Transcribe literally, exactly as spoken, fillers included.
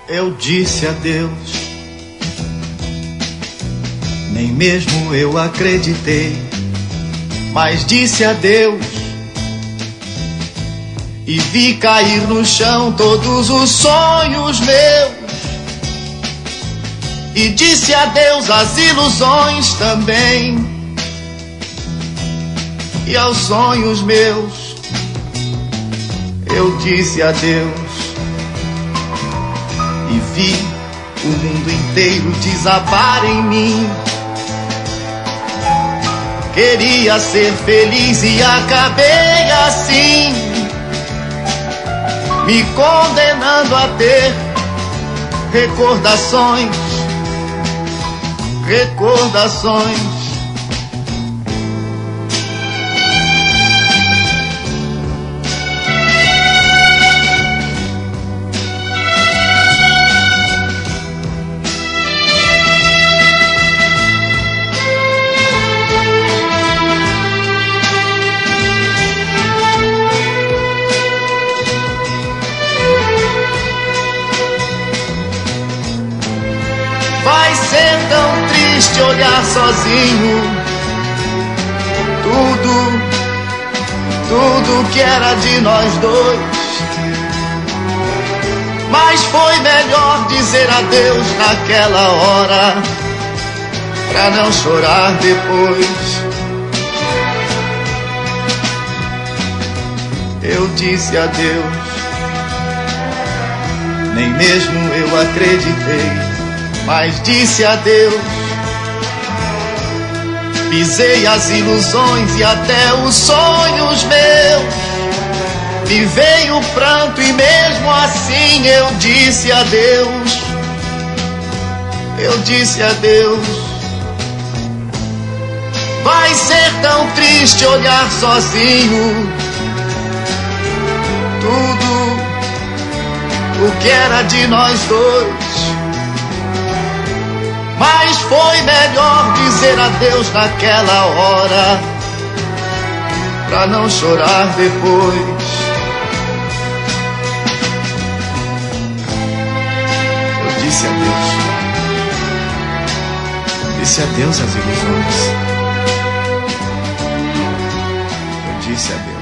Eu disse adeus, nem mesmo eu acreditei, mas disse adeus e vi cair no chão todos os sonhos meus. E disse adeus às ilusões também, e aos sonhos meus eu disse adeus. E vi o mundo inteiro desabar em mim. Queria ser feliz e acabei assim, me condenando a ter recordações, recordações. Vai ser tão triste olhar sozinho tudo, tudo que era de nós dois. Mas foi melhor dizer adeus naquela hora, pra não chorar depois. Eu disse adeus, nem mesmo eu acreditei, mas disse adeus. Pisei as ilusões e até os sonhos meus. Me veio o pranto e mesmo assim eu disse adeus. Eu disse adeus. Vai ser tão triste olhar sozinho tudo o que era de nós dois. Mas foi melhor dizer adeus naquela hora, pra não chorar depois. Eu disse adeus, disse adeus às ilusões. Eu disse adeus.